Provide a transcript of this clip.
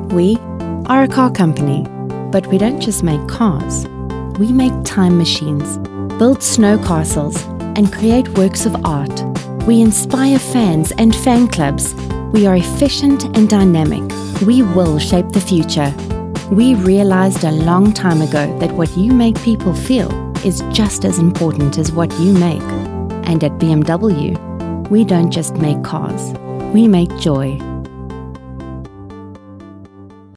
We are a car company, but we don't just make cars. We make time machines, build snow castles, and create works of art. We inspire fans and fan clubs. We are efficient and dynamic. We will shape the future. We realized a long time ago that what you make people feel is just as important as what you make. And at BMW, we don't just make cars, we make joy.